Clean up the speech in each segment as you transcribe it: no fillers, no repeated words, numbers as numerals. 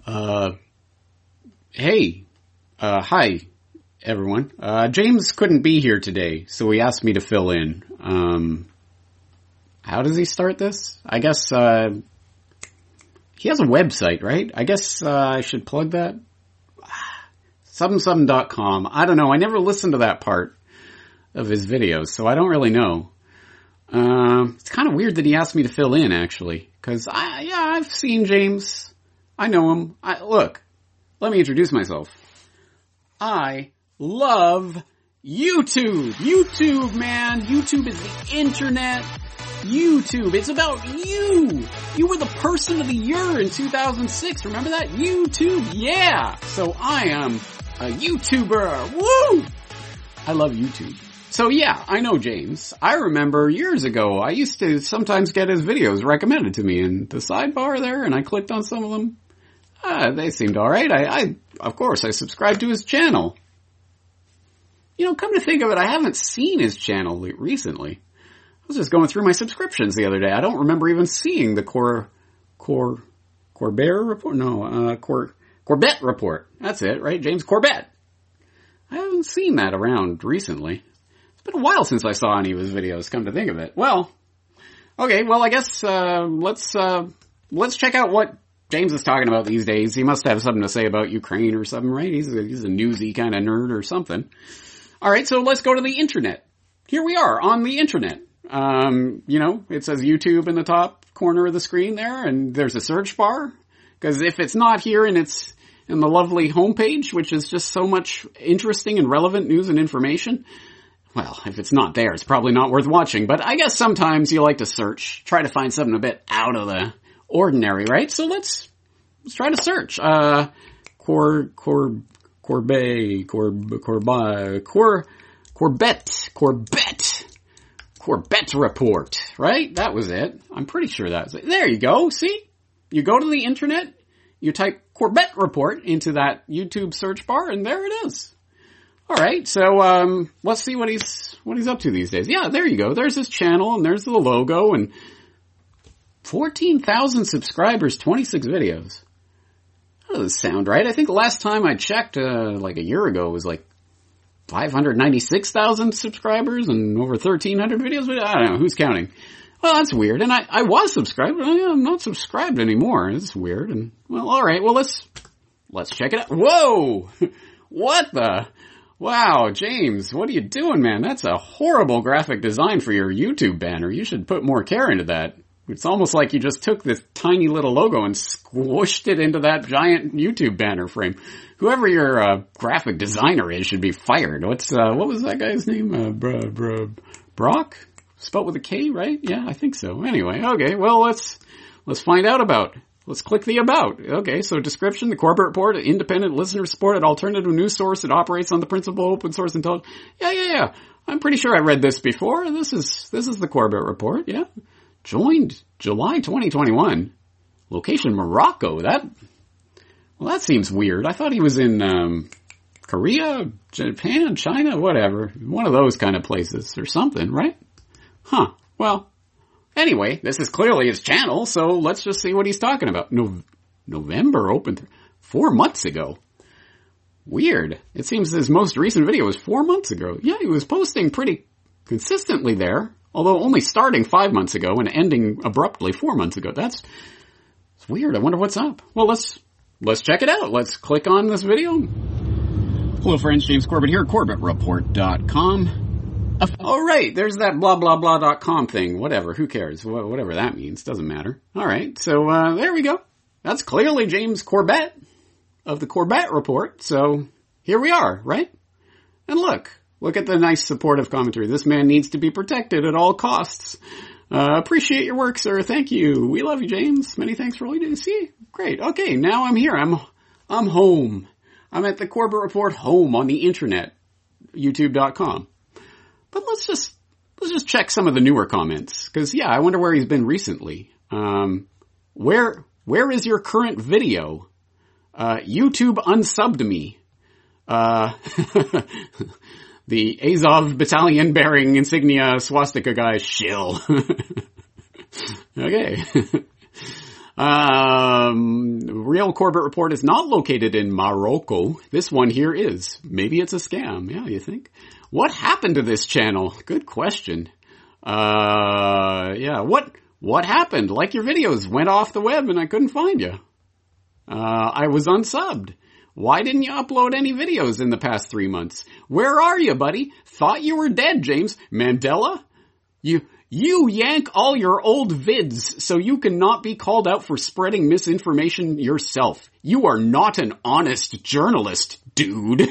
Uh, hey, hi, everyone. James couldn't be here today, so he asked me to fill in. How does he start this? I guess, he has a website, right? I guess, I should plug that. Something.com. I don't know. I never listened to that part of his videos, so I don't really know. It's kind of weird that he asked me to fill in, actually. Cause I've seen James. I know him. Look, let me introduce myself. I love YouTube. YouTube, man. YouTube is the internet. YouTube. It's about you. You were the person of the year in 2006. Remember that? YouTube. Yeah. So I am a YouTuber. Woo! I love YouTube. So yeah, I know James. I remember years ago, I used to sometimes get his videos recommended to me in the sidebar there, and I clicked on some of them. They seemed alright. Of course, I subscribed to his channel. You know, come to think of it, I haven't seen his channel recently. I was just going through my subscriptions the other day. I don't remember even seeing the Corbett report? No, Corbett report. That's it, right? James Corbett. I haven't seen that around recently. It's been a while since I saw any of his videos, come to think of it. Well, okay, well I guess, let's check out what James is talking about these days. He must have something to say about Ukraine or something, right? He's a newsy kind of nerd or something. Alright, so let's go to the internet. Here we are on the internet. You know, it says YouTube in the top corner of the screen there, and there's a search bar. Because if it's not here and it's in the lovely homepage, which is just so much interesting and relevant news and information, well, if it's not there, it's probably not worth watching. But I guess sometimes you like to search, try to find something a bit out of the ordinary, right? So let's try to search. Corbett report, right? That was it. I'm pretty sure that's it. There you go. See? You go to the internet, you type Corbett report into that YouTube search bar, and there it is. Alright, so, let's see what he's up to these days. Yeah, there you go. There's his channel, and there's the logo, and 14,000 subscribers, 26 videos. That doesn't sound right. I think the last time I checked, like a year ago, it was like 596,000 subscribers and over 1,300 videos. But I don't know. Who's counting? Well, that's weird. And I was subscribed, but I'm not subscribed anymore. It's weird. And, well, alright. Well, let's check it out. Whoa! What the? Wow, James, what are you doing, man? That's a horrible graphic design for your YouTube banner. You should put more care into that. It's almost like you just took this tiny little logo and squished it into that giant YouTube banner frame. Whoever your graphic designer is should be fired. What was that guy's name? Brock? Spelled with a K, right? Yeah, I think so. Anyway, okay, well, let's find out about. Let's click the about. Okay, so description, the Corbett report, independent listener supported alternative news source that operates on the principle of open source intelligence. Yeah. I'm pretty sure I read this before. This is the Corbett report, yeah. Joined July 2021. Location Morocco. That seems weird. I thought he was in, Korea, Japan, China, whatever. One of those kind of places or something, right? Huh. Well, anyway, this is clearly his channel, so let's just see what he's talking about. November opened 4 months ago. Weird. It seems his most recent video was 4 months ago. Yeah, he was posting pretty consistently there, although only starting 5 months ago and ending abruptly 4 months ago. It's weird. I wonder what's up. Well, let's check it out. Let's click on this video. Hello friends, James Corbett here, CorbettReport.com. Alright, there's that blah blah blah.com thing. Whatever, who cares? Whatever that means, doesn't matter. Alright, so there we go. That's clearly James Corbett of the Corbett Report. So here we are, right? And look at the nice supportive commentary. This man needs to be protected at all costs. Appreciate your work, sir. Thank you. We love you, James. Many thanks for all you do. See? Great. Okay, now I'm here. I'm home. I'm at the Corbett Report home on the internet. YouTube.com. But let's just check some of the newer comments. Cause yeah, I wonder where he's been recently. Where is your current video? YouTube unsubbed me. The Azov battalion bearing insignia swastika guy shill. Okay. Real Corbett Report is not located in Morocco. This one here is. Maybe it's a scam. Yeah, you think? What happened to this channel? Good question. Yeah, what happened? Like your videos went off the web and I couldn't find you. I was unsubbed. Why didn't you upload any videos in the past 3 months? Where are you, buddy? Thought you were dead, James. Mandela? You yank all your old vids so you cannot be called out for spreading misinformation yourself. You are not an honest journalist, dude.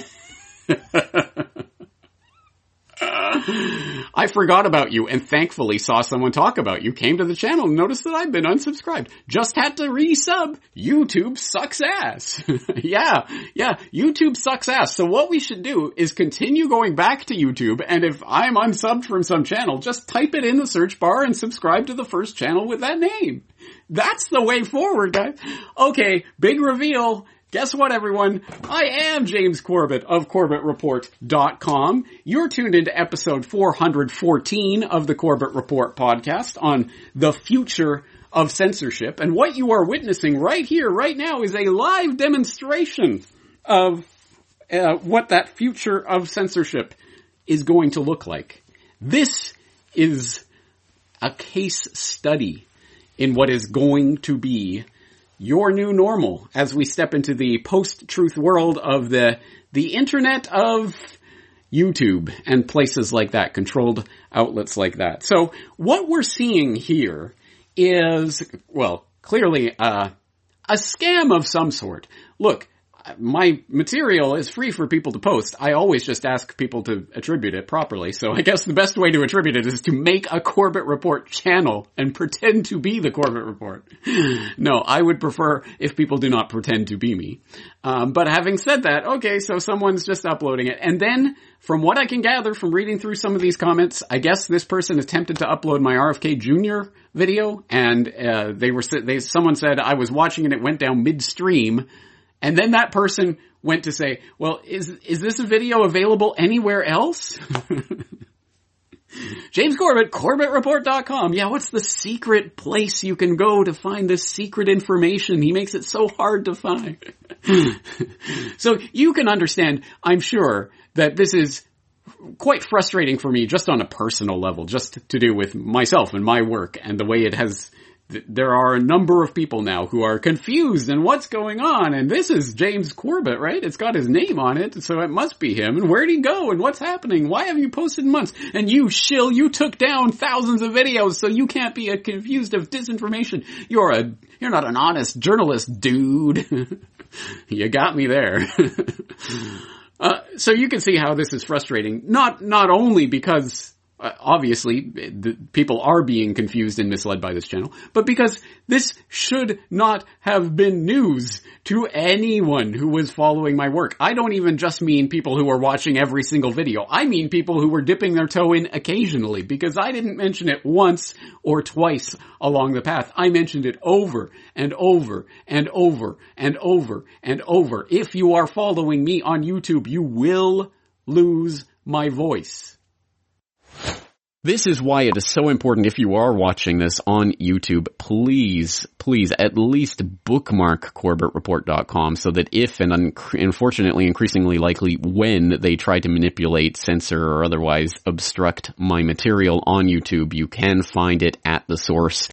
I forgot about you and thankfully saw someone talk about you, came to the channel and noticed that I've been unsubscribed. Just had to resub. YouTube sucks ass. Yeah, YouTube sucks ass. So what we should do is continue going back to YouTube, and if I'm unsubbed from some channel, just type it in the search bar and subscribe to the first channel with that name. That's the way forward, guys. Okay, big reveal. Guess what, everyone? I am James Corbett of CorbettReport.com. You're tuned into episode 414 of the Corbett Report podcast on the future of censorship. And what you are witnessing right here, right now, is a live demonstration of what that future of censorship is going to look like. This is a case study in what is going to be your new normal as we step into the post-truth world of the internet of YouTube and places like that, controlled outlets like that. So what we're seeing here is, well, clearly a scam of some sort. Look, my material is free for people to post. I always just ask people to attribute it properly. So I guess the best way to attribute it is to make a Corbett Report channel and pretend to be the Corbett Report. No, I would prefer if people do not pretend to be me. But having said that, okay, so someone's just uploading it. And then, from what I can gather from reading through some of these comments, I guess this person attempted to upload my RFK Jr. video, and someone said I was watching and it went down midstream. And then that person went to say, well, is this a video available anywhere else? James Corbett, CorbettReport.com. Yeah, what's the secret place you can go to find this secret information? He makes it so hard to find. So you can understand, I'm sure, that this is quite frustrating for me just on a personal level, just to do with myself and my work and the way it has. There are a number of people now who are confused and what's going on, and this is James Corbett, right? It's got his name on it, so it must be him. And where'd he go? And what's happening? Why have you posted in months? And you shill, you took down thousands of videos, so you can't be confused of disinformation. You're not an honest journalist, dude. You got me there. So you can see how this is frustrating. Not only because obviously, the people are being confused and misled by this channel, but because this should not have been news to anyone who was following my work. I don't even just mean people who are watching every single video. I mean people who were dipping their toe in occasionally, because I didn't mention it once or twice along the path. I mentioned it over and over and over and over and over. If you are following me on YouTube, you will lose my voice. This is why it is so important, if you are watching this on YouTube, please at least bookmark CorbettReport.com so that if, and unfortunately increasingly likely when, they try to manipulate, censor, or otherwise obstruct my material on YouTube, you can find it at the source.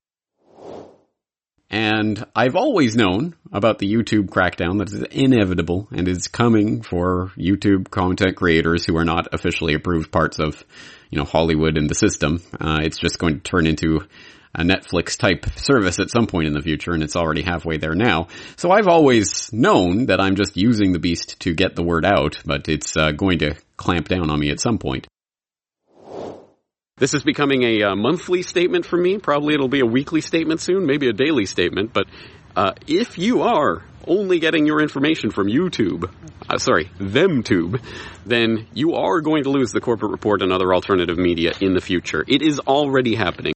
And I've always known about the YouTube crackdown that is inevitable and is coming for YouTube content creators who are not officially approved parts of, Hollywood and the system. It's just going to turn into a Netflix type service at some point in the future, and it's already halfway there now. So I've always known that I'm just using the beast to get the word out, but it's going to clamp down on me at some point. This is becoming a monthly statement for me. Probably it'll be a weekly statement soon, maybe a daily statement. But if you are only getting your information from YouTube, ThemTube, then you are going to lose the Corbett Report and other alternative media in the future. It is already happening.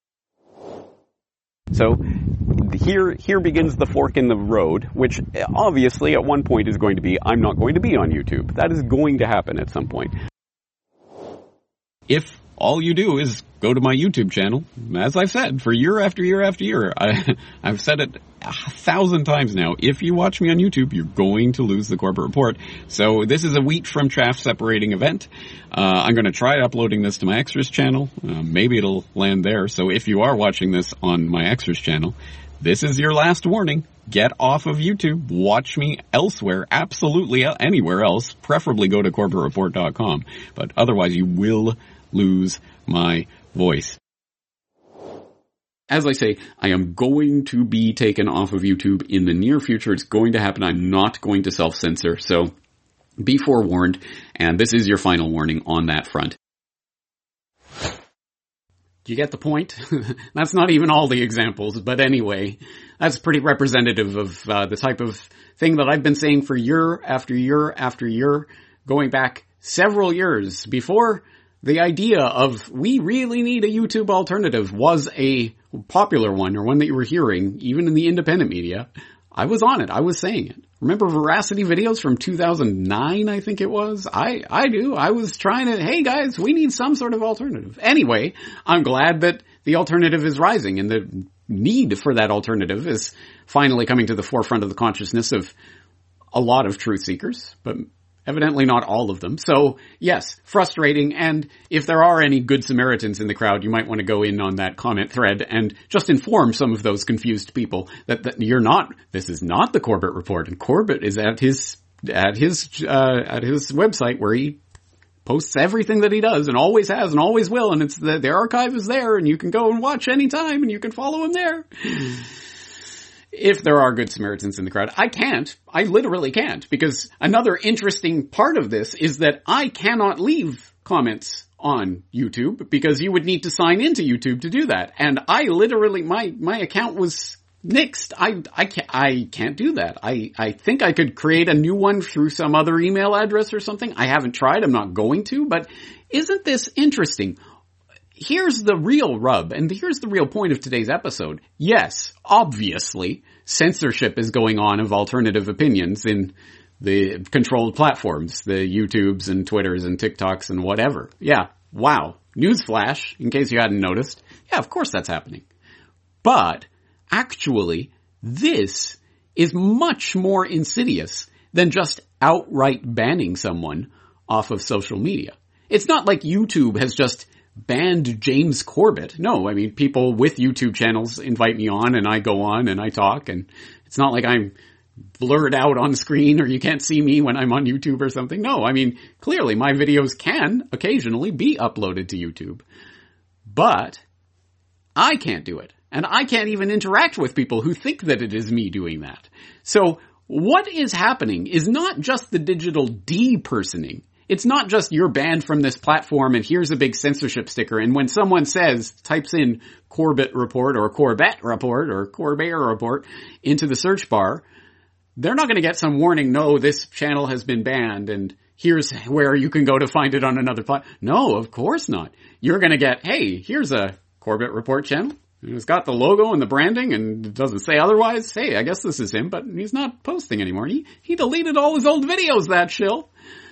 So here begins the fork in the road, which obviously at one point is going to be, I'm not going to be on YouTube. That is going to happen at some point. If all you do is go to my YouTube channel. As I've said, for year after year after year, I've said it 1,000 times now. If you watch me on YouTube, you're going to lose the Corbett Report. So this is a wheat from chaff separating event. I'm going to try uploading this to my Extras channel. Maybe it'll land there. So if you are watching this on my Extras channel, this is your last warning. Get off of YouTube. Watch me elsewhere, absolutely anywhere else. Preferably go to CorbettReport.com. But otherwise, you will lose my voice. As I say, I am going to be taken off of YouTube in the near future. It's going to happen. I'm not going to self-censor. So be forewarned. And this is your final warning on that front. Do you get the point? That's not even all the examples, but anyway, that's pretty representative of the type of thing that I've been saying for year after year after year, going back several years before the idea of we really need a YouTube alternative was a popular one, or one that you were hearing, even in the independent media. I was on it. I was saying it. Remember Veracity videos from 2009, I think it was? I do. I was trying to, hey guys, we need some sort of alternative. Anyway, I'm glad that the alternative is rising, and the need for that alternative is finally coming to the forefront of the consciousness of a lot of truth seekers, but evidently not all of them. So yes, frustrating. And if there are any good Samaritans in the crowd, you might want to go in on that comment thread and just inform some of those confused people that this is not the Corbett Report. And Corbett is at his website where he posts everything that he does and always has and always will. And it's the archive is there, and you can go and watch anytime, and you can follow him there. If there are good Samaritans in the crowd. I literally can't, because another interesting part of this is that I cannot leave comments on YouTube, because you would need to sign into YouTube to do that. And I literally, my account was nixed. I can't do that. I think I could create a new one through some other email address or something. I haven't tried. I'm not going to, but isn't this interesting? Here's the real rub, and here's the real point of today's episode. Yes, obviously, censorship is going on of alternative opinions in the controlled platforms, the YouTubes and Twitters and TikToks and whatever. Yeah, wow. Newsflash, in case you hadn't noticed. Yeah, of course that's happening. But, actually, this is much more insidious than just outright banning someone off of social media. It's not like YouTube has just banned James Corbett. No, I mean, people with YouTube channels invite me on, and I go on and I talk, and it's not like I'm blurred out on screen or you can't see me when I'm on YouTube or something. No, I mean, clearly my videos can occasionally be uploaded to YouTube, but I can't do it. And I can't even interact with people who think that it is me doing that. So what is happening is not just the digital depersoning. It's not just you're banned from this platform and here's a big censorship sticker. And when someone types in Corbett Report or Corbett Report or Corbett Report into the search bar, they're not going to get some warning, no, this channel has been banned and here's where you can go to find it on another platform. No, of course not. You're going to get, hey, here's a Corbett Report channel. It's got the logo and the branding and it doesn't say otherwise. Hey, I guess this is him, but he's not posting anymore. He deleted all his old videos, that shill.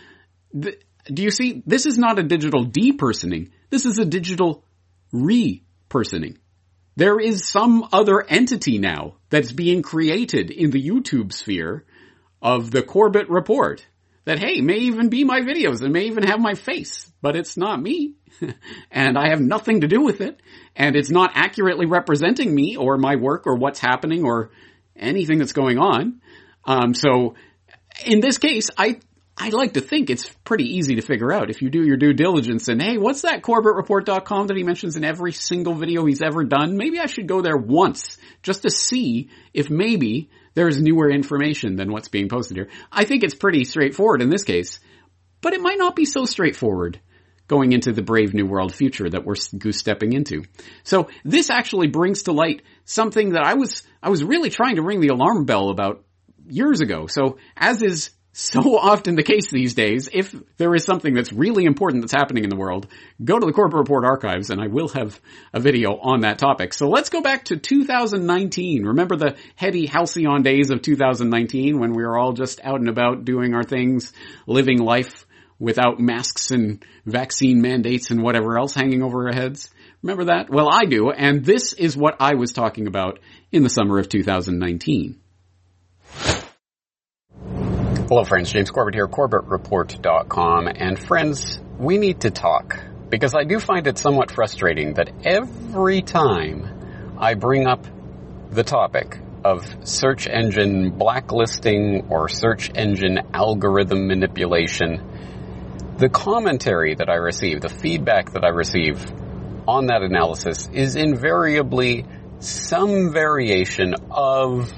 Do you see? This is not a digital depersoning. This is a digital re-personing. There is some other entity now that's being created in the YouTube sphere of the Corbett Report that, hey, may even be my videos and may even have my face, but it's not me. And I have nothing to do with it. And it's not accurately representing me or my work or what's happening or anything that's going on. So in this case, I like to think it's pretty easy to figure out if you do your due diligence and, hey, what's that CorbettReport.com that he mentions in every single video he's ever done? Maybe I should go there once just to see if maybe there's newer information than what's being posted here. I think it's pretty straightforward in this case, but it might not be so straightforward going into the brave new world future that we're goose-stepping into. So this actually brings to light something that I was really trying to ring the alarm bell about years ago. So as is so often the case these days, if there is something that's really important that's happening in the world, go to the Corbett Report archives and I will have a video on that topic. So let's go back to 2019. Remember the heady halcyon days of 2019 when we were all just out and about doing our things, living life without masks and vaccine mandates and whatever else hanging over our heads. Remember that? Well, I do, and this is what I was talking about in the summer of 2019. Hello friends, James Corbett here, CorbettReport.com, and friends, we need to talk, because I do find it somewhat frustrating that every time I bring up the topic of search engine blacklisting or search engine algorithm manipulation, the commentary that I receive, the feedback that I receive on that analysis is invariably some variation of,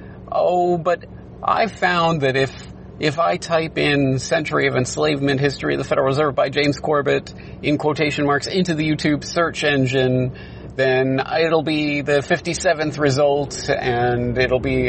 but I found that if I type in Century of Enslavement, History of the Federal Reserve by James Corbett in quotation marks into the YouTube search engine, then it'll be the 57th result, and it'll be,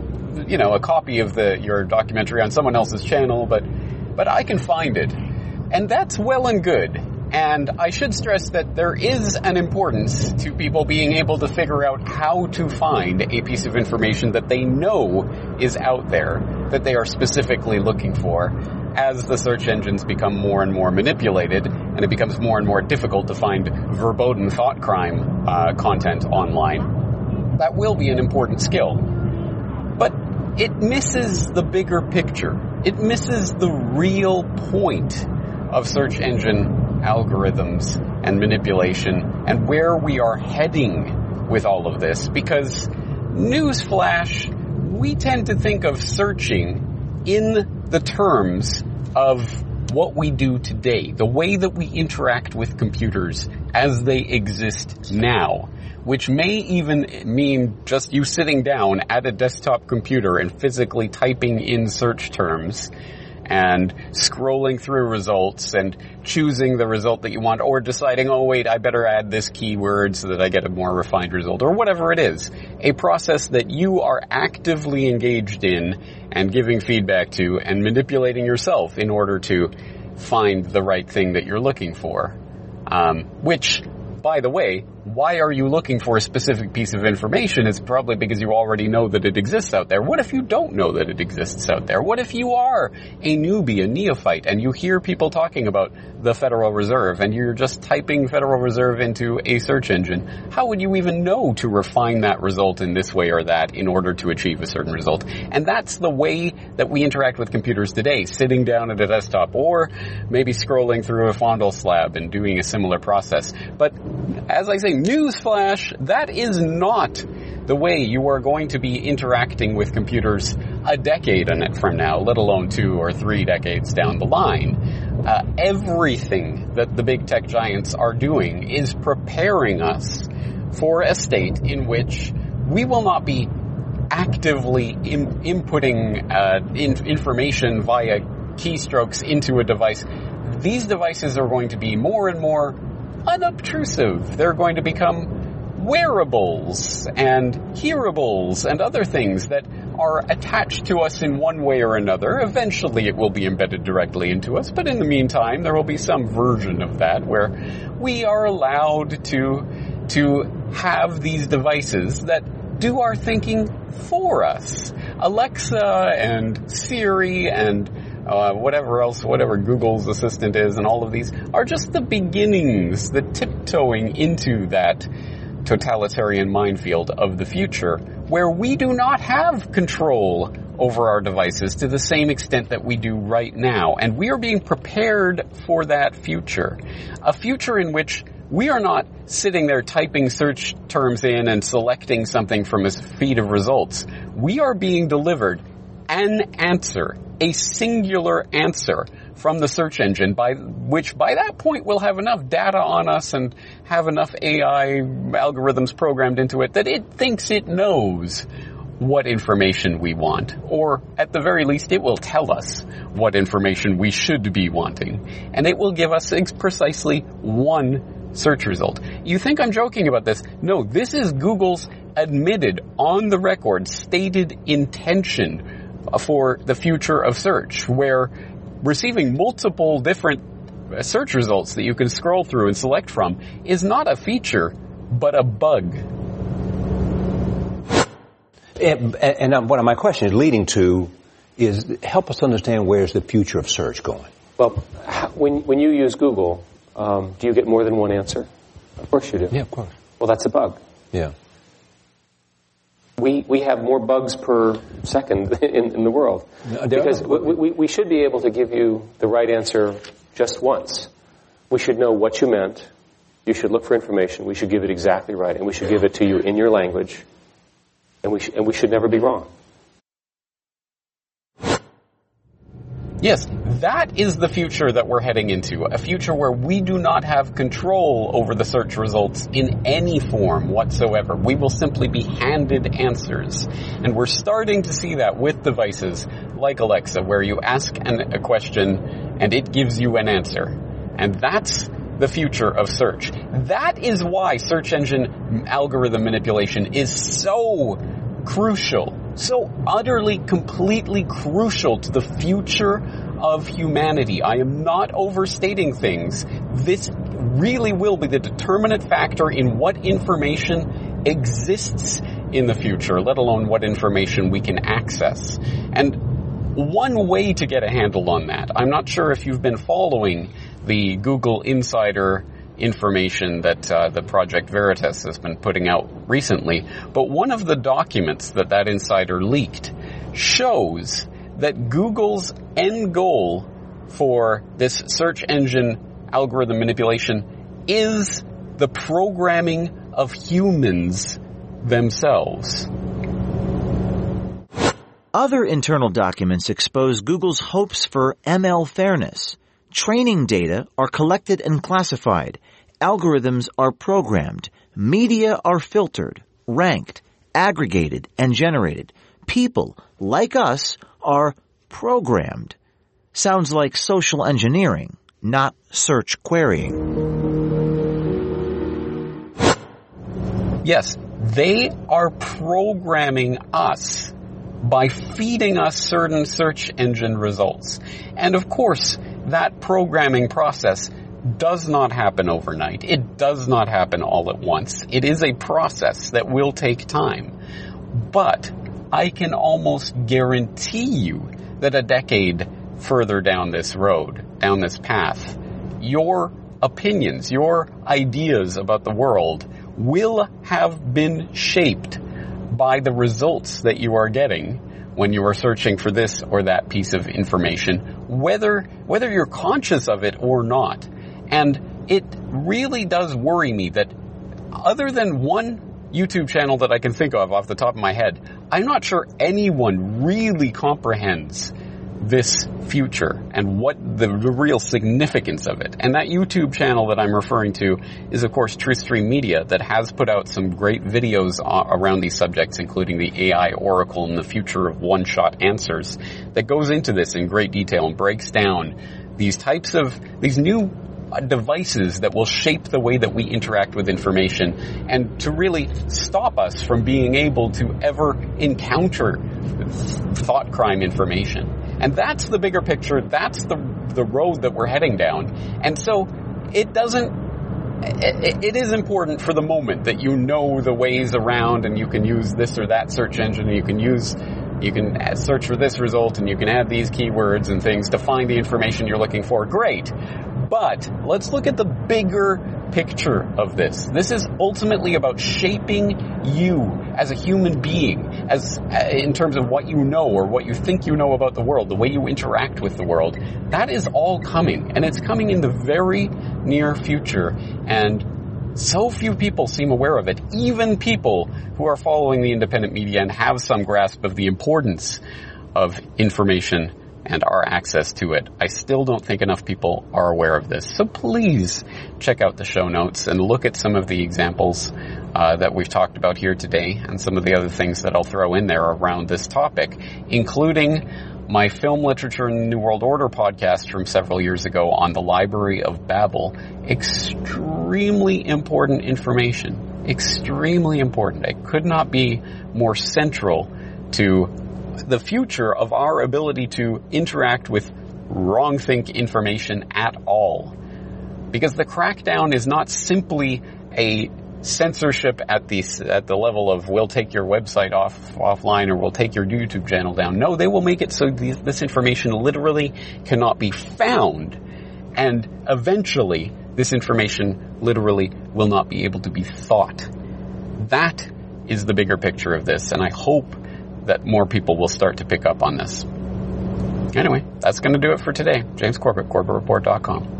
a copy of your documentary on someone else's channel, but I can find it. And that's well and good. And I should stress that there is an importance to people being able to figure out how to find a piece of information that they know is out there, that they are specifically looking for, as the search engines become more and more manipulated, and it becomes more and more difficult to find verboten thought crime content online. That will be an important skill. But it misses the bigger picture. It misses the real point of search engine algorithms and manipulation and where we are heading with all of this, because newsflash, we tend to think of searching in the terms of what we do today, the way that we interact with computers as they exist now, which may even mean just you sitting down at a desktop computer and physically typing in search terms and scrolling through results and choosing the result that you want, or deciding, I better add this keyword so that I get a more refined result, or whatever it is. A process that you are actively engaged in and giving feedback to and manipulating yourself in order to find the right thing that you're looking for. Which, by the way, why are you looking for a specific piece of information? It's probably because you already know that it exists out there. What if you don't know that it exists out there? What if you are a newbie, a neophyte, and you hear people talking about the Federal Reserve, and you're just typing Federal Reserve into a search engine? How would you even know to refine that result in this way or that in order to achieve a certain result? And that's the way that we interact with computers today, sitting down at a desktop, or maybe scrolling through a Fondle slab and doing a similar process. But as I say, newsflash, that is not the way you are going to be interacting with computers a decade from now, let alone 2 or 3 decades down the line. Everything that the big tech giants are doing is preparing us for a state in which we will not be actively inputting information via keystrokes into a device. These devices are going to be more and more unobtrusive. They're going to become wearables and hearables and other things that are attached to us in one way or another. Eventually it will be embedded directly into us, but in the meantime there will be some version of that where we are allowed to have these devices that do our thinking for us. Alexa and Siri and whatever Google's assistant is, and all of these are just the beginnings, the tiptoeing into that totalitarian minefield of the future, where we do not have control over our devices to the same extent that we do right now. And we are being prepared for that future. A future in which we are not sitting there typing search terms in and selecting something from a feed of results. We are being delivered an answer, a singular answer from the search engine, which by that point will have enough data on us and have enough AI algorithms programmed into it that it thinks it knows what information we want. Or at the very least, it will tell us what information we should be wanting. And it will give us precisely one search result. You think I'm joking about this? No, this is Google's admitted, on the record, stated intention for the future of search, where receiving multiple different search results that you can scroll through and select from is not a feature, but a bug. And what my question is leading to is, help us understand where's the future of search going? Well, when you use Google, do you get more than one answer? Of course you do. Yeah, of course. Well, that's a bug. Yeah. We have more bugs per second in the world. Because we should be able to give you the right answer just once. We should know what you meant. You should look for information. We should give it exactly right. And we should give it to you in your language. And we should never be wrong. Yes, that is the future that we're heading into. A future where we do not have control over the search results in any form whatsoever. We will simply be handed answers. And we're starting to see that with devices like Alexa, where you ask a question and it gives you an answer. And that's the future of search. That is why search engine algorithm manipulation is so crucial. So utterly, completely crucial to the future of humanity. I am not overstating things. This really will be the determinant factor in what information exists in the future, let alone what information we can access. And one way to get a handle on that, I'm not sure if you've been following the Google Insider information that the Project Veritas has been putting out recently, but one of the documents that insider leaked shows that Google's end goal for this search engine algorithm manipulation is the programming of humans themselves. Other internal documents expose Google's hopes for ML fairness. Training data are collected and classified. Algorithms are programmed. Media are filtered, ranked, aggregated, and generated. People, like us, are programmed. Sounds like social engineering, not search querying. Yes, they are programming us by feeding us certain search engine results. And of course, that programming process does not happen overnight. It does not happen all at once. It is a process that will take time. But I can almost guarantee you that a decade further down this road, down this path, your opinions, your ideas about the world will have been shaped by the results that you are getting when you are searching for this or that piece of information, whether you're conscious of it or not. And it really does worry me that other than one YouTube channel that I can think of off the top of my head, I'm not sure anyone really comprehends this future and what the real significance of it. And that YouTube channel that I'm referring to is, of course, TruthStream Media, that has put out some great videos around these subjects, including the AI Oracle and the future of one-shot answers, that goes into this in great detail and breaks down these new devices that will shape the way that we interact with information and to really stop us from being able to ever encounter thought crime information. And that's the bigger picture. That's the road that we're heading down. And so it is important for the moment that you know the ways around and you can use this or that search engine. You can search for this result and you can add these keywords and things to find the information you're looking for. Great. But let's look at the bigger picture of this. This is ultimately about shaping you as a human being, in terms of what you know or what you think you know about the world, the way you interact with the world. That is all coming, and it's coming in the very near future, and so few people seem aware of it. Even people who are following the independent media and have some grasp of the importance of information and our access to it, I still don't think enough people are aware of this. So please check out the show notes and look at some of the examples that we've talked about here today and some of the other things that I'll throw in there around this topic, including my Film Literature and the New World Order podcast from several years ago on the Library of Babel. Extremely important information. Extremely important. It could not be more central to the future of our ability to interact with wrong-think information at all. Because the crackdown is not simply a censorship at the level of we'll take your website offline or we'll take your YouTube channel down. No, they will make it so this information literally cannot be found. And eventually, this information literally will not be able to be thought. That is the bigger picture of this, and I hope that more people will start to pick up on this. Anyway, that's going to do it for today. James Corbett, CorbettReport.com.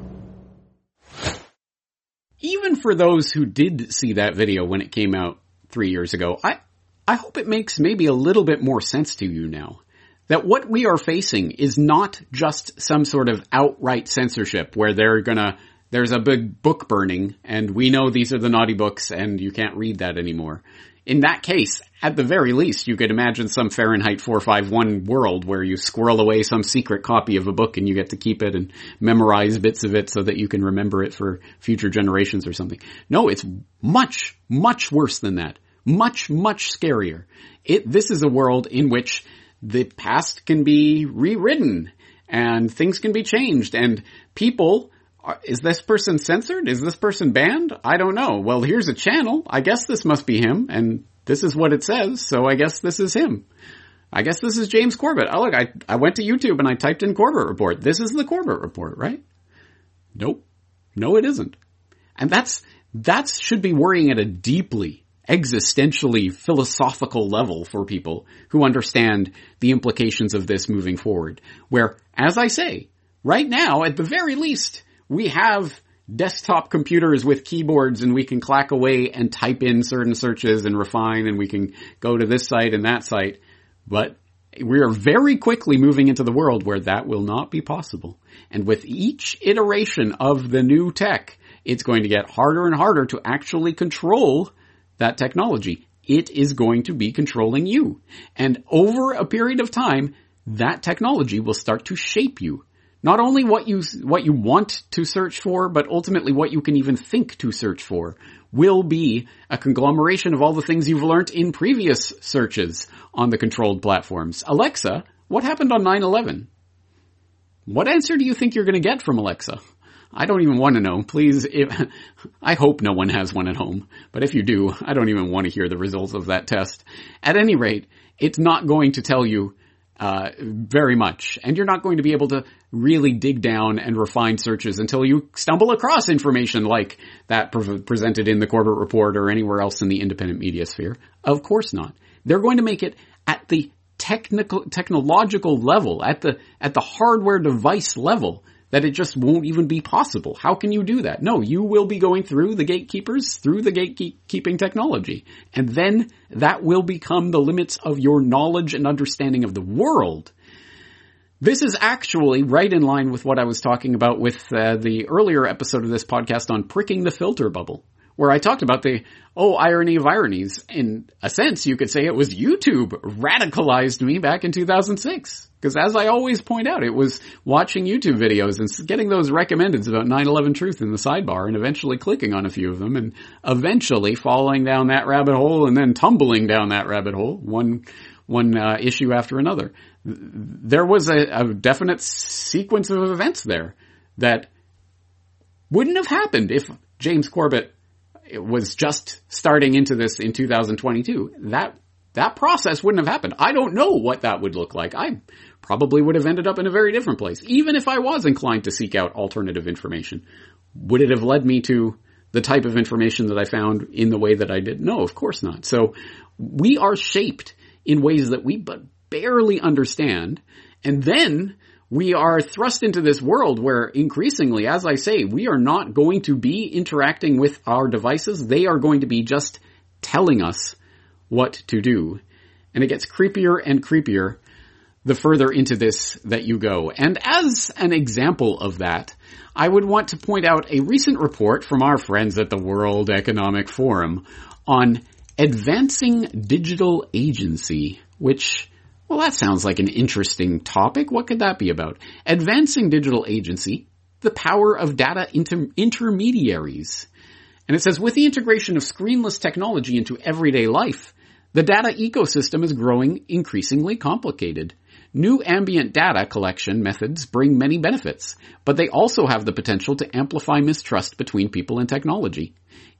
Even for those who did see that video when it came out 3 years ago, I hope it makes maybe a little bit more sense to you now. That what we are facing is not just some sort of outright censorship where there's a big book burning and we know these are the naughty books and you can't read that anymore. In that case, at the very least, you could imagine some Fahrenheit 451 world where you squirrel away some secret copy of a book and you get to keep it and memorize bits of it so that you can remember it for future generations or something. No, it's much, much worse than that. Much, much scarier. This is a world in which the past can be rewritten and things can be changed and people... Is this person censored? Is this person banned? I don't know. Well, here's a channel. I guess this must be him, and this is what it says, so I guess this is him. I guess this is James Corbett. Oh, look, I went to YouTube and I typed in Corbett Report. This is the Corbett Report, right? Nope. No, it isn't. And that should be worrying at a deeply, existentially, philosophical level for people who understand the implications of this moving forward. Where, as I say, right now, at the very least... we have desktop computers with keyboards and we can clack away and type in certain searches and refine and we can go to this site and that site. But we are very quickly moving into the world where that will not be possible. And with each iteration of the new tech, it's going to get harder and harder to actually control that technology. It is going to be controlling you. And over a period of time, that technology will start to shape you. Not only what you want to search for, but ultimately what you can even think to search for will be a conglomeration of all the things you've learned in previous searches on the controlled platforms. Alexa, what happened on 9/11? What answer do you think you're going to get from Alexa? I don't even want to know. Please, I hope no one has one at home. But if you do, I don't even want to hear the results of that test. At any rate, it's not going to tell you very much. And you're not going to be able to really dig down and refine searches until you stumble across information like that presented in the Corbett Report or anywhere else in the independent media sphere. Of course not. They're going to make it at the technological level, at the hardware device level, that it just won't even be possible. How can you do that? No, you will be going through the gatekeepers, through the gatekeeping technology. And then that will become the limits of your knowledge and understanding of the world. This is actually right in line with what I was talking about with the earlier episode of this podcast on pricking the filter bubble, where I talked about the, irony of ironies. In a sense, you could say it was YouTube radicalized me back in 2006. Because as I always point out, it was watching YouTube videos and getting those recommendeds about 9/11 truth in the sidebar and eventually clicking on a few of them and eventually falling down that rabbit hole and then tumbling down that rabbit hole, one issue after another. There was a definite sequence of events there that wouldn't have happened if James Corbett was just starting into this in 2022. That process wouldn't have happened. I don't know what that would look like. I probably would have ended up in a very different place, even if I was inclined to seek out alternative information. Would it have led me to the type of information that I found in the way that I did? No, of course not. So we are shaped in ways that we but barely understand, and then we are thrust into this world where increasingly, as I say, we are not going to be interacting with our devices. They are going to be just telling us what to do. And it gets creepier and creepier the further into this that you go. And as an example of that, I would want to point out a recent report from our friends at the World Economic Forum on advancing digital agency, which, well, that sounds like an interesting topic. What could that be about? Advancing digital agency, the power of data intermediaries. And it says, with the integration of screenless technology into everyday life, the data ecosystem is growing increasingly complicated. New ambient data collection methods bring many benefits, but they also have the potential to amplify mistrust between people and technology.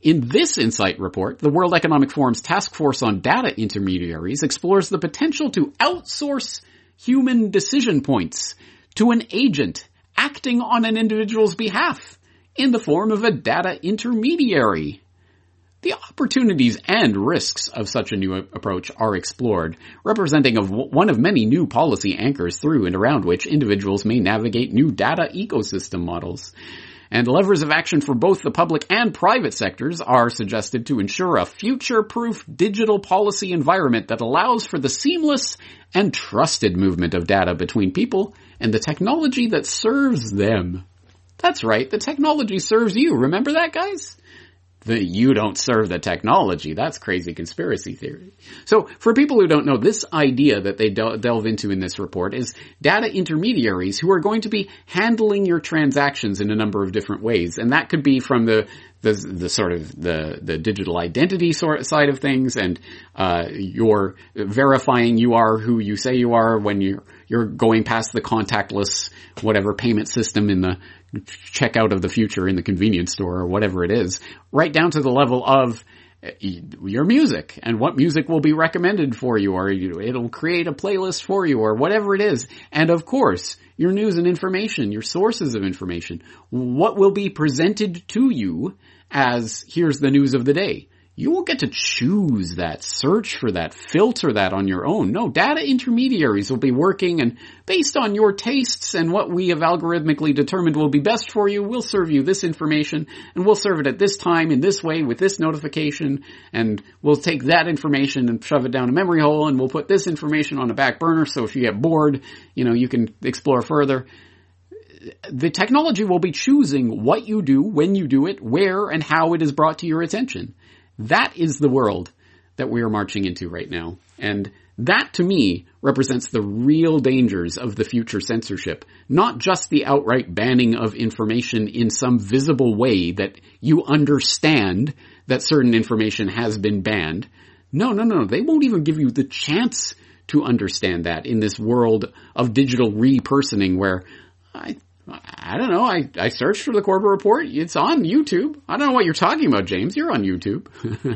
In this Insight report, the World Economic Forum's Task Force on Data Intermediaries explores the potential to outsource human decision points to an agent acting on an individual's behalf in the form of a data intermediary. The opportunities and risks of such a new approach are explored, representing one of many new policy anchors through and around which individuals may navigate new data ecosystem models. And levers of action for both the public and private sectors are suggested to ensure a future-proof digital policy environment that allows for the seamless and trusted movement of data between people and the technology that serves them. That's right, the technology serves you. Remember that, guys? You don't serve the technology. That's crazy conspiracy theory. So, for people who don't know, this idea that they delve into in this report is data intermediaries who are going to be handling your transactions in a number of different ways. And that could be from the sort of the digital identity side of things, and you're verifying you are who you say you are when you're going past the contactless whatever payment system in the checkout of the future in the convenience store or whatever it is, right down to the level of your music and what music will be recommended for you, or it'll create a playlist for you, or whatever it is. And of course, your news and information, your sources of information, what will be presented to you as here's the news of the day. You won't get to choose that, search for that, filter that on your own. No, data intermediaries will be working, and based on your tastes and what we have algorithmically determined will be best for you, we'll serve you this information, and we'll serve it at this time, in this way, with this notification, and we'll take that information and shove it down a memory hole, and we'll put this information on a back burner, so if you get bored, you can explore further. The technology will be choosing what you do, when you do it, where and how it is brought to your attention. That is the world that we are marching into right now. And that, to me, represents the real dangers of the future censorship. Not just the outright banning of information in some visible way that you understand that certain information has been banned. No. They won't even give you the chance to understand that in this world of digital repersoning where I don't know. I searched for the Corbett Report. It's on YouTube. I don't know what you're talking about, James. You're on YouTube.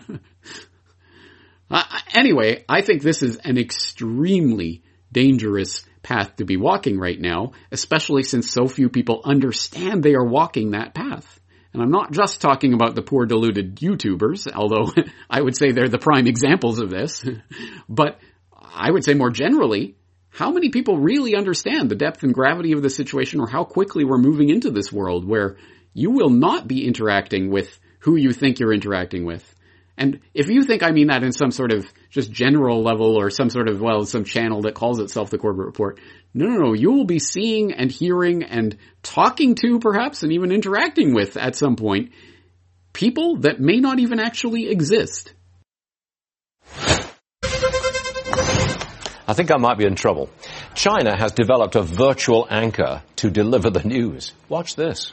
Anyway, I think this is an extremely dangerous path to be walking right now, especially since so few people understand they are walking that path. And I'm not just talking about the poor deluded YouTubers, although I would say they're the prime examples of this. But I would say more generally, how many people really understand the depth and gravity of the situation, or how quickly we're moving into this world where you will not be interacting with who you think you're interacting with? And if you think I mean that in some sort of just general level, or some sort of, some channel that calls itself the Corbett Report, no. You will be seeing and hearing and talking to, perhaps, and even interacting with, at some point, people that may not even actually exist. I think I might be in trouble. China has developed a virtual anchor to deliver the news. Watch this.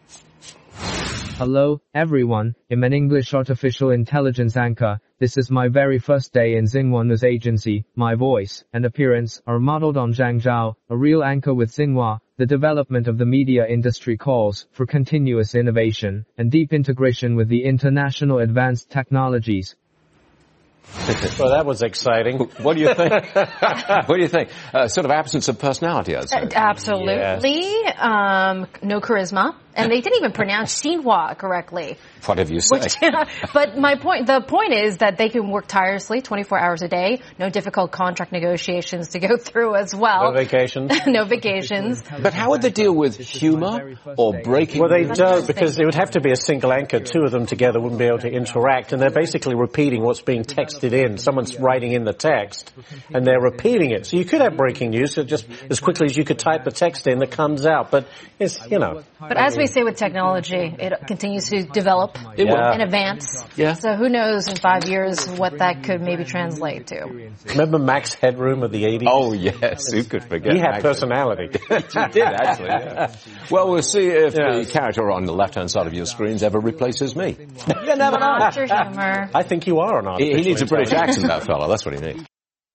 Hello, everyone. I'm an English artificial intelligence anchor. This is my very first day in Xinhua News Agency. My voice and appearance are modeled on Zhang Zhao, a real anchor with Xinhua. The development of the media industry calls for continuous innovation and deep integration with the international advanced technologies. Well, that was exciting. What do you think? What do you think? Sort of absence of personality, I'd say. Absolutely. Yes. No charisma. And they didn't even pronounce Xinhua correctly. Whatever you say. But the point is that they can work tirelessly 24 hours a day. No difficult contract negotiations to go through as well. No vacations. No vacations. But how would they deal with humor or breaking? Well, they don't, because it would have to be a single anchor. Two of them together wouldn't be able to interact, and they're basically repeating what's being texted in. Someone's writing in the text, and they're repeating it. So you could have breaking news, so just as quickly as you could type the text in that comes out. But it's, But as we say with technology, it continues to develop and advance. Yeah. So who knows in 5 years what that could maybe translate to. Remember Max Headroom of the 80s? Oh, yes. Who could forget? He had personality. He did, actually, yeah. Well, we'll see if the character on the left-hand side of your screens ever replaces me. You never know. Monster humor. I think you are an artificial He needs a British accent, that fellow. That's what he needs.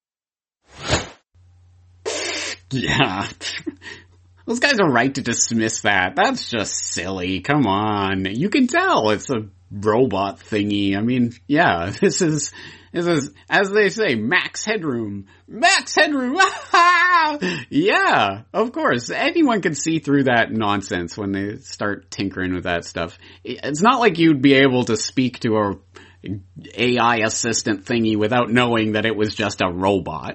Yeah. Those guys are right to dismiss that. That's just silly. Come on. You can tell it's a robot thingy. I mean, yeah, this is, as they say, max headroom. Max headroom! Yeah, of course. Anyone can see through that nonsense when they start tinkering with that stuff. It's not like you'd be able to speak to a AI assistant thingy without knowing that it was just a robot.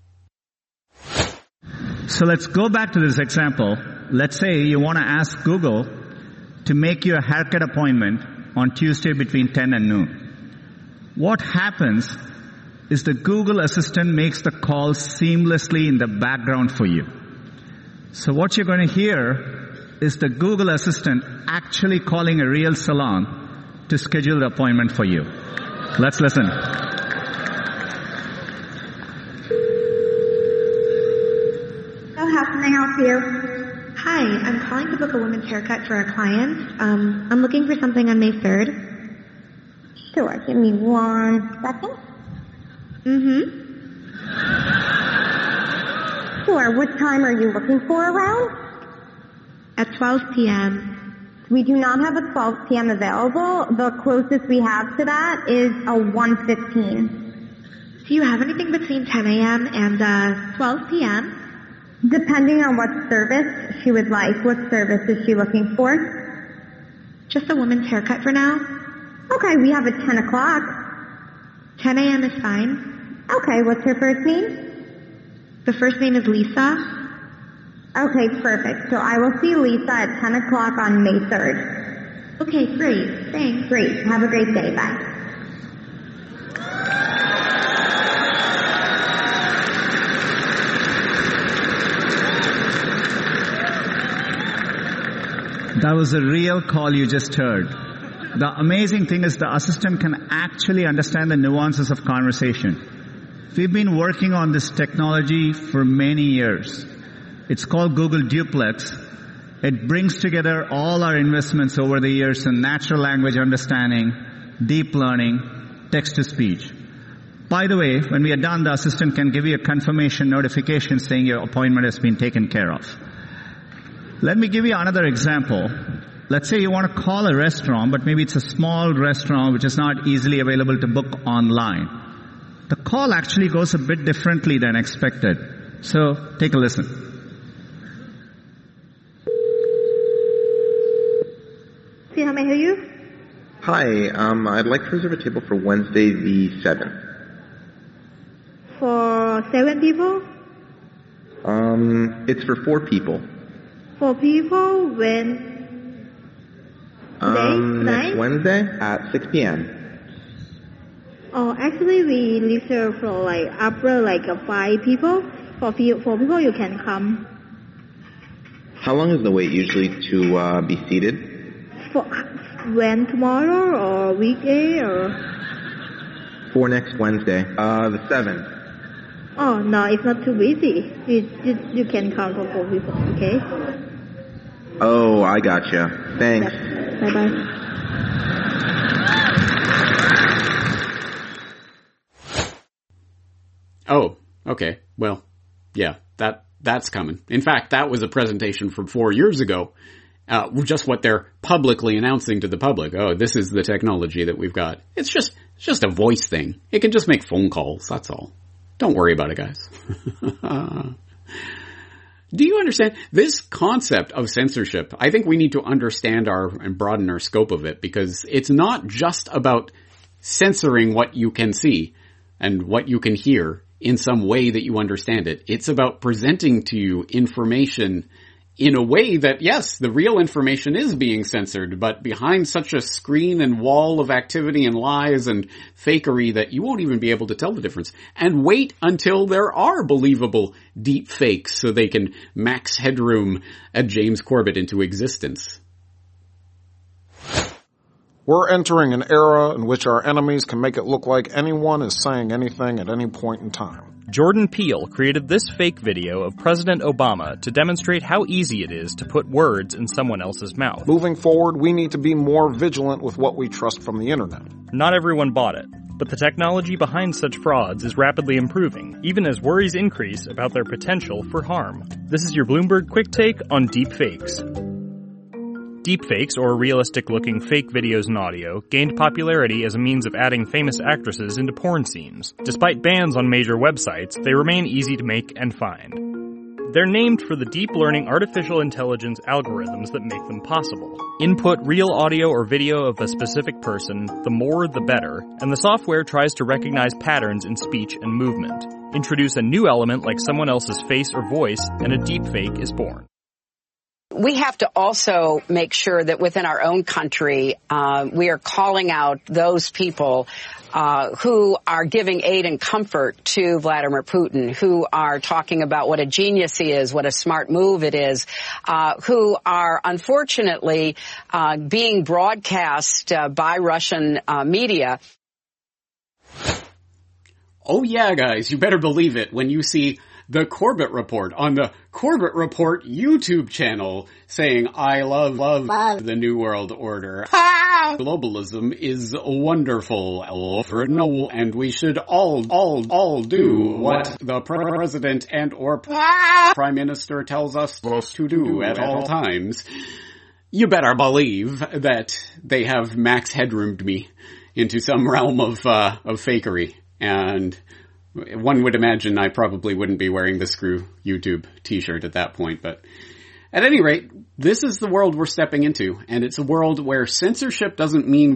So let's go back to this example. Let's say you want to ask Google to make you a haircut appointment on Tuesday between 10 and noon. What happens is the Google Assistant makes the call seamlessly in the background for you. So what you're going to hear is the Google Assistant actually calling a real salon to schedule the appointment for you. Let's listen. How can I help you? Hi, I'm calling to book a women's haircut for a client. I'm looking for something on May 3rd. Sure, give me 1 second. Sure, what time are you looking for around? At 12 p.m. We do not have a 12 p.m. available. The closest we have to that is a 1:15. Do you have anything between 10 a.m. and 12 p.m.? Depending on what service she would like. What service is she looking for? Just a woman's haircut for now. Okay, we have at 10 o'clock. 10 a.m. is fine. Okay, what's her first name? The first name is Lisa. Okay, perfect. So I will see Lisa at 10 o'clock on May 3rd. Okay, great. Thanks. Great. Have a great day. Bye. That was a real call you just heard. The amazing thing is the assistant can actually understand the nuances of conversation. We've been working on this technology for many years. It's called Google Duplex. It brings together all our investments over the years in natural language understanding, deep learning, text-to-speech. By the way, when we are done, the assistant can give you a confirmation notification saying your appointment has been taken care of. Let me give you another example. Let's say you want to call a restaurant, but maybe it's a small restaurant which is not easily available to book online. The call actually goes a bit differently than expected. So take a listen. See, how may I help you? Hi, I'd like to reserve a table for Wednesday the 7th. For 7 people? It's for 4 people. 4 people when? Next Wednesday at 6 p.m. Oh, actually we reserve for upper 5 people. For 4 people you can come. How long is the wait usually to be seated? For when, tomorrow or weekday or? For next Wednesday, the 7th. Oh no, it's not too busy. You can come for 4 people, okay? Oh, I gotcha. Thanks. Bye bye. Oh, okay. Well, yeah, that's coming. In fact, that was a presentation from 4 years ago. Just what they're publicly announcing to the public. Oh, this is the technology that we've got. It's just a voice thing. It can just make phone calls. That's all. Don't worry about it, guys. Do you understand this concept of censorship? I think we need to understand and broaden our scope of it, because it's not just about censoring what you can see and what you can hear in some way that you understand it. It's about presenting to you information in a way that, yes, the real information is being censored, but behind such a screen and wall of activity and lies and fakery that you won't even be able to tell the difference. And wait until there are believable deep fakes so they can max headroom a James Corbett into existence. We're entering an era in which our enemies can make it look like anyone is saying anything at any point in time. Jordan Peele created this fake video of President Obama to demonstrate how easy it is to put words in someone else's mouth. Moving forward, we need to be more vigilant with what we trust from the internet. Not everyone bought it, but the technology behind such frauds is rapidly improving, even as worries increase about their potential for harm. This is your Bloomberg Quick Take on deepfakes. Deepfakes, or realistic-looking fake videos and audio, gained popularity as a means of adding famous actresses into porn scenes. Despite bans on major websites, they remain easy to make and find. They're named for the deep learning artificial intelligence algorithms that make them possible. Input real audio or video of a specific person, the more the better, and the software tries to recognize patterns in speech and movement. Introduce a new element like someone else's face or voice, and a deepfake is born. We have to also make sure that within our own country, we are calling out those people who are giving aid and comfort to Vladimir Putin, who are talking about what a genius he is, what a smart move it is, who are unfortunately being broadcast by Russian media. Oh yeah, guys, you better believe it when you see the Corbett Report on the Corbett Report YouTube channel saying, I love the New World Order. Globalism is wonderful, and we should all do what the president and or prime minister tells us to do at all times. You better believe that they have max headroomed me into some realm of fakery. And one would imagine I probably wouldn't be wearing the Screw YouTube t-shirt at that point, but at any rate, this is the world we're stepping into, and it's a world where censorship doesn't mean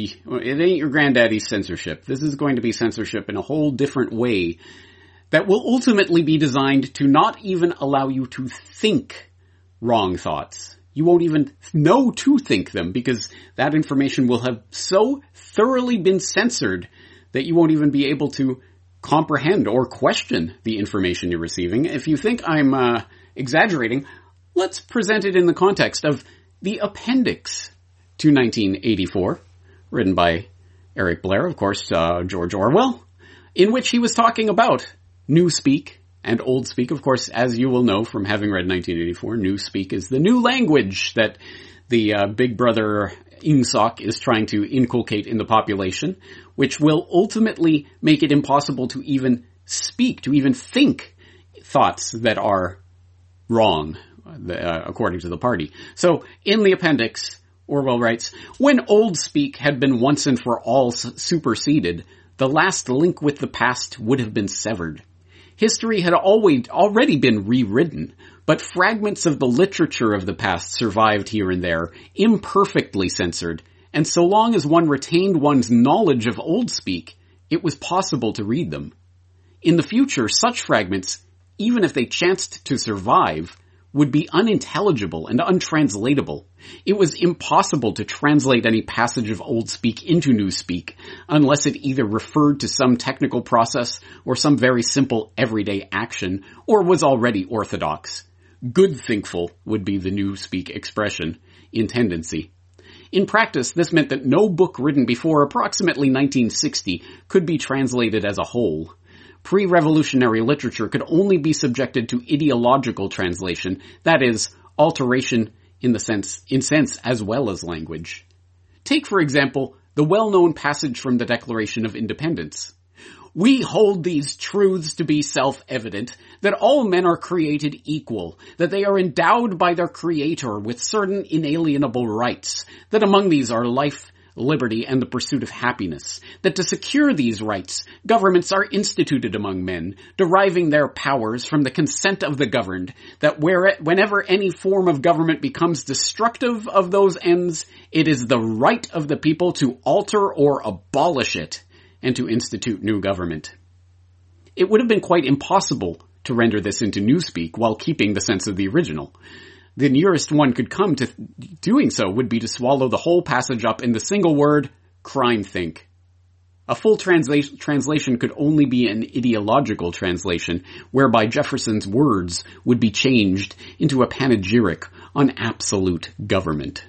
it ain't your granddaddy's censorship. This is going to be censorship in a whole different way that will ultimately be designed to not even allow you to think wrong thoughts. You won't even know to think them because that information will have so thoroughly been censored that you won't even be able to comprehend or question the information you're receiving. If you think I'm exaggerating, let's present it in the context of the appendix to 1984, written by Eric Blair, of course, George Orwell, in which he was talking about Newspeak and Oldspeak. Of course, as you will know from having read 1984, Newspeak is the new language that the Big Brother INGSOC is trying to inculcate in the population, which will ultimately make it impossible to even speak, to even think thoughts that are wrong, according to the party. So, in the appendix, Orwell writes, when Oldspeak had been once and for all superseded, the last link with the past would have been severed. History had already been rewritten, but fragments of the literature of the past survived here and there, imperfectly censored, and so long as one retained one's knowledge of Oldspeak, it was possible to read them. In the future, such fragments, even if they chanced to survive, would be unintelligible and untranslatable. It was impossible to translate any passage of Oldspeak into Newspeak unless it either referred to some technical process or some very simple everyday action, or was already orthodox. Good thinkful would be the Newspeak expression in tendency. In practice, this meant that no book written before approximately 1960 could be translated as a whole. Pre-revolutionary literature could only be subjected to ideological translation, that is, alteration in sense as well as language. Take, for example, the well-known passage from the Declaration of Independence. We hold these truths to be self-evident, that all men are created equal, that they are endowed by their Creator with certain inalienable rights, that among these are life, liberty, and the pursuit of happiness, that to secure these rights, governments are instituted among men, deriving their powers from the consent of the governed, that whenever any form of government becomes destructive of those ends, it is the right of the people to alter or abolish it, and to institute new government. It would have been quite impossible to render this into Newspeak while keeping the sense of the original. The nearest one could come to doing so would be to swallow the whole passage up in the single word, crime think. A full translation could only be an ideological translation, whereby Jefferson's words would be changed into a panegyric on absolute government.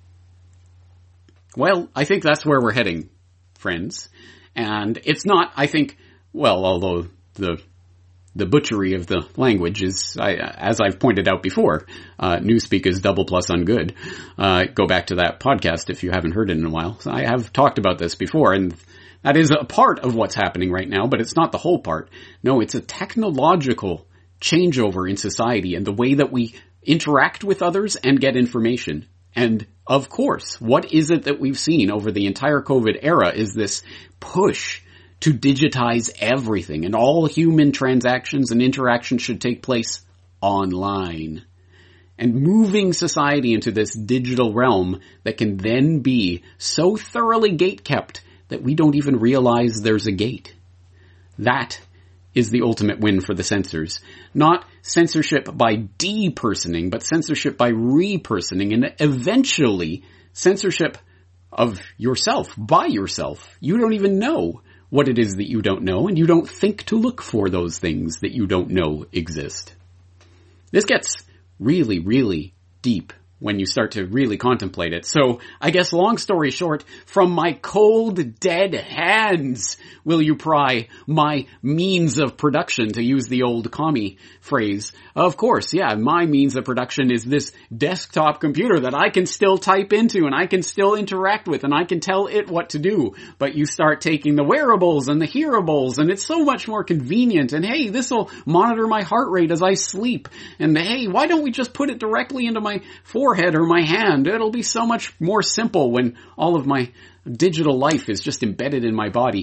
Well, I think that's where we're heading, friends. And it's not, I think, well, although the butchery of the language is, as I've pointed out before, Newspeak is double plus ungood. Go back to that podcast if you haven't heard it in a while. I have talked about this before, and that is a part of what's happening right now, but it's not the whole part. No, it's a technological changeover in society and the way that we interact with others and get information. And of course, what is it that we've seen over the entire COVID era is this push to digitize everything, and all human transactions and interactions should take place online. And moving society into this digital realm that can then be so thoroughly gate-kept that we don't even realize there's a gate. That is the ultimate win for the censors. Not censorship by depersoning, but censorship by repersoning, and eventually censorship of yourself, by yourself. You don't even know what it is that you don't know, and you don't think to look for those things that you don't know exist. This gets really, really deep when you start to really contemplate it. So, I guess long story short, from my cold, dead hands will you pry my means of production, to use the old commie phrase. Of course, yeah, my means of production is this desktop computer that I can still type into and I can still interact with and I can tell it what to do. But you start taking the wearables and the hearables and it's so much more convenient. And hey, this'll monitor my heart rate as I sleep. And hey, why don't we just put it directly into my forehead or my hand? It'll be so much more simple when all of my digital life is just embedded in my body.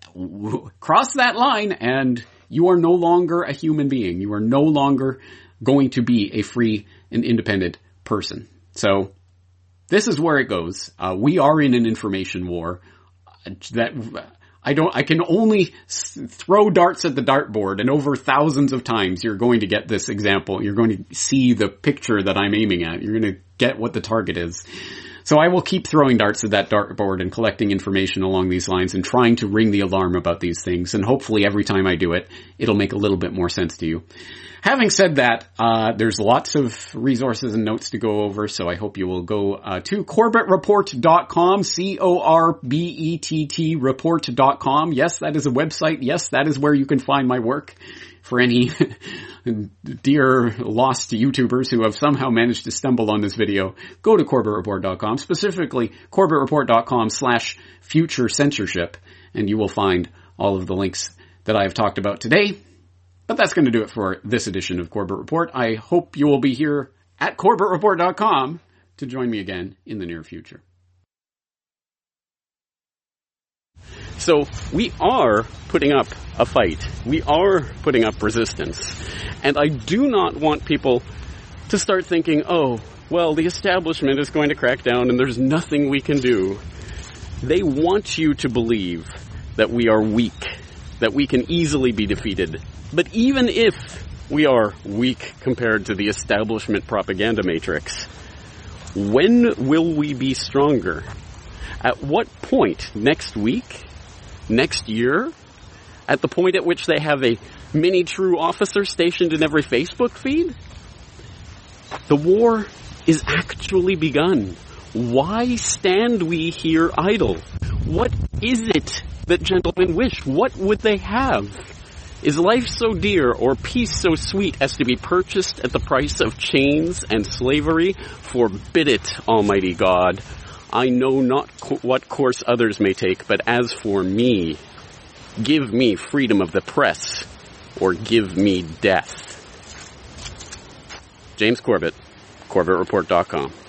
Cross that line and you are no longer a human being. You are no longer going to be a free and independent person. So this is where it goes. We are in an information war that I can only throw darts at the dartboard, and over thousands of times you're going to get this example. You're going to see the picture that I'm aiming at. You're going to get what the target is. So I will keep throwing darts at that dartboard and collecting information along these lines and trying to ring the alarm about these things. And hopefully every time I do it, it'll make a little bit more sense to you. Having said that, there's lots of resources and notes to go over, so I hope you will go to CorbettReport.com, CORBETT report.com. Yes, that is a website. Yes, that is where you can find my work. For any dear lost YouTubers who have somehow managed to stumble on this video, go to CorbettReport.com, specifically CorbettReport.com/future censorship, and you will find all of the links that I have talked about today. But that's going to do it for this edition of Corbett Report. I hope you will be here at CorbettReport.com to join me again in the near future. So we are putting up a fight. We are putting up resistance. And I do not want people to start thinking, oh, well, the establishment is going to crack down and there's nothing we can do. They want you to believe that we are weak, that we can easily be defeated. But even if we are weak compared to the establishment propaganda matrix, when will we be stronger? At what point? Next week? Next year? At the point at which they have a mini true officer stationed in every Facebook feed? The war is actually begun. Why stand we here idle? What is it that gentlemen wish? What would they have? Is life so dear or peace so sweet as to be purchased at the price of chains and slavery? Forbid it, Almighty God. I know not what course others may take, but as for me, give me freedom of the press, or give me death. James Corbett, CorbettReport.com.